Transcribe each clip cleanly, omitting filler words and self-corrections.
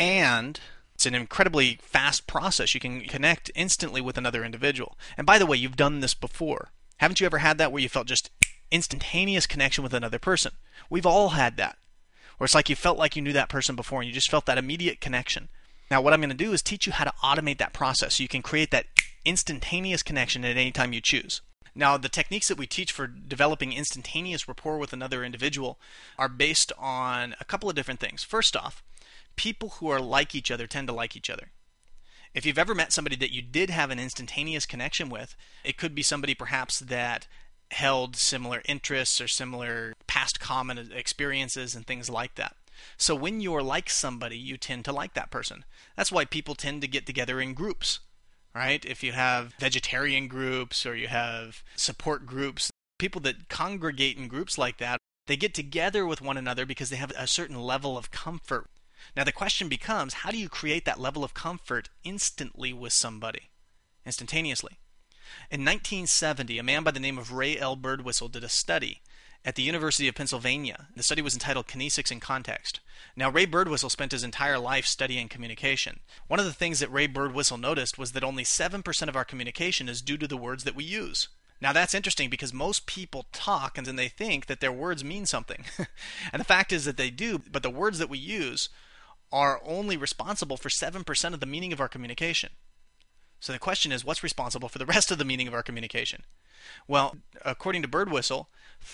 and it's an incredibly fast process. You can connect instantly with another individual. And by the way, you've done this before. Haven't you ever had that where you felt just instantaneous connection with another person? We've all had that. Where it's like you felt like you knew that person before and you just felt that immediate connection. Now what I'm going to do is teach you how to automate that process so you can create that instantaneous connection at any time you choose. Now the techniques that we teach for developing instantaneous rapport with another individual are based on a couple of different things. First off, people who are like each other tend to like each other. If you've ever met somebody that you did have an instantaneous connection with, it could be somebody perhaps that held similar interests or similar past common experiences and things like that. So when you're like somebody, you tend to like that person. That's why people tend to get together in groups, right? If you have vegetarian groups or you have support groups, people that congregate in groups like that, they get together with one another because they have a certain level of comfort. Now the question becomes, how do you create that level of comfort instantly with somebody? Instantaneously. In 1970, a man by the name of Ray L. Birdwhissel did a study at the University of Pennsylvania. The study was entitled Kinesics in Context. Now, Ray Birdwhissel spent his entire life studying communication. One of the things that Ray Birdwhissel noticed was that only 7% of our communication is due to the words that we use. Now, that's interesting because most people talk and then they think that their words mean something. And the fact is that they do, but the words that we use are only responsible for 7% of the meaning of our communication. So the question is, what's responsible for the rest of the meaning of our communication? Well, according to Birdwhissel,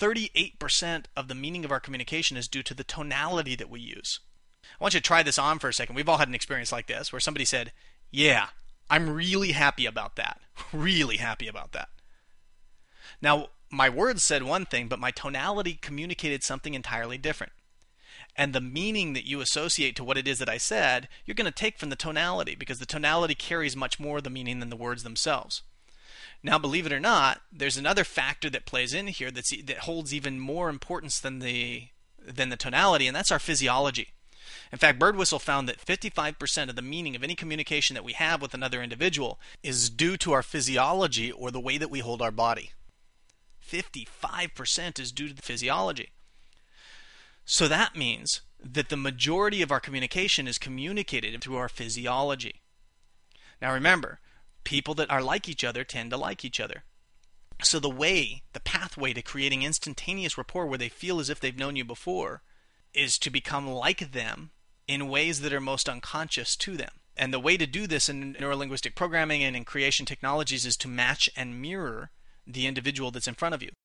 38% of the meaning of our communication is due to the tonality that we use. I want you to try this on for a second. We've all had an experience like this where somebody said, "Yeah, I'm really happy about that." Really happy about that. Now, my words said one thing, but my tonality communicated something entirely different. And the meaning that you associate to what it is that I said, you're going to take from the tonality, because the tonality carries much more of the meaning than the words themselves. Now, believe it or not, there's another factor that plays in here that holds even more importance than the tonality, and that's our physiology. In fact, Birdwhissel found that 55% of the meaning of any communication that we have with another individual is due to our physiology or the way that we hold our body. 55% is due to the physiology. So that means that the majority of our communication is communicated through our physiology. Now remember, people that are like each other tend to like each other. So the pathway to creating instantaneous rapport where they feel as if they've known you before is to become like them in ways that are most unconscious to them. And the way to do this in neurolinguistic programming and in creation technologies is to match and mirror the individual that's in front of you.